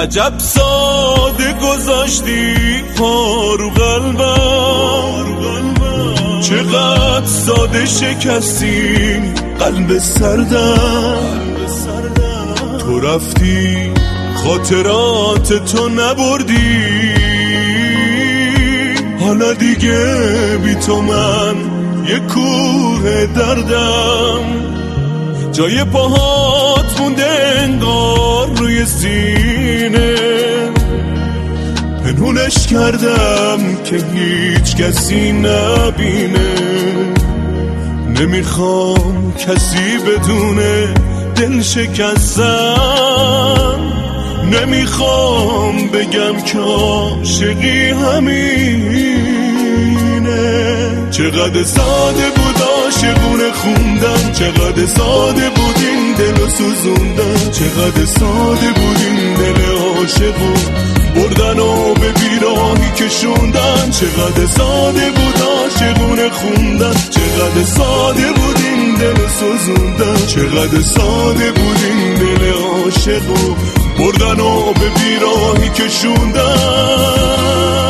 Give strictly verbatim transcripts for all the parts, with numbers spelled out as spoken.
عجب ساده گذاشتی پارو قلبم، چقدر ساده شکستی قلب سردم. تو رفتی خاطرات تو نبردی، حالا دیگه بی تو من یه کوه دردم. جای پاهات مونده انگار روی سینه، پنهونش کردم که هیچ کسی نبینه. نمیخوام کسی بدونه دل شکستم، نمیخوام بگم که عاشقی همینه. چقدر ساده بود عاشقونه خوندن، چقدر ساده بود این دل سوزوندن، چقدر ساده بود این دل عاشقو بردن و به بیراهی کشوندن. چقدر ساده بود عاشقونه خوندن، چقدر ساده بود این دل سوزوندن، چقدر ساده بود این دل عاشقو بردن و به بیراهی کشوندن.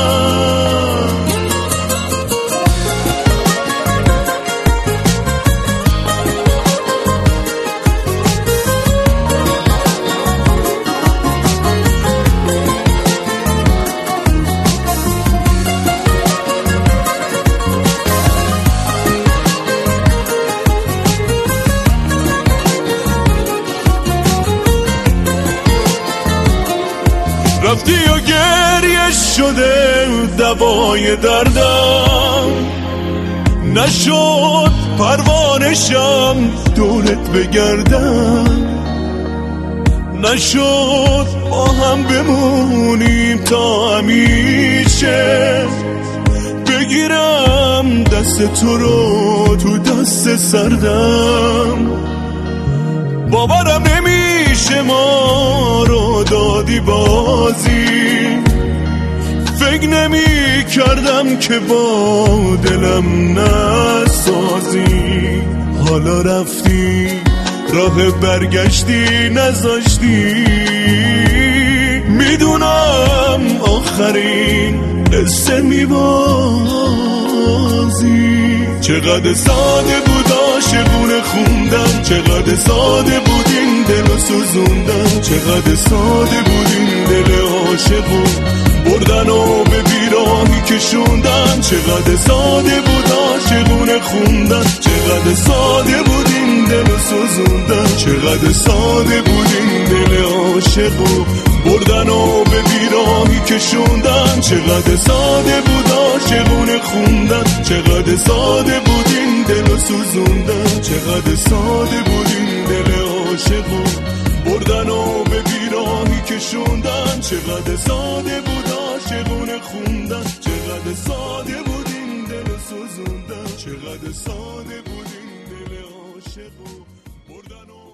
رفتی و گریه شده دوای دردم، نشد پروانشم دورت بگردم، نشد با هم بمونیم تا همیشه. بگیرم دست تو رو تو دست سردم، باورم نمیشه ما رو دادی بازی. فکر نمی کردم که با دلم نسازی، حالا رفتی راه برگشتی نذاشتی. میدونم آخرین قصه میبازی. چقدر ساده بود عاشقونه خوندن، چقدر ساده بود این دل سوزوندن، چقدر ساده بود این دل عاشقو بردن و به بیراهی کشوندن. چقدر ساده بود عاشقونه خوندن، چقدر ساده بود این دل سوزوندن، چقدر ساده بود این دل عاشقو بردن و به بیراهی کشوندن. چقدر ساده بود عاشقونه خوندن، چقدر ساده بود این دل سوزوندن، چقدر ساده بود این دل عاشقو بردن و به بیراهی کشوندن. چقدر ساده بود عاشقونه خوندن، چقدر ساده بود این دل سوزوندن، چقدر ساده بود این دل عاشقو بردن و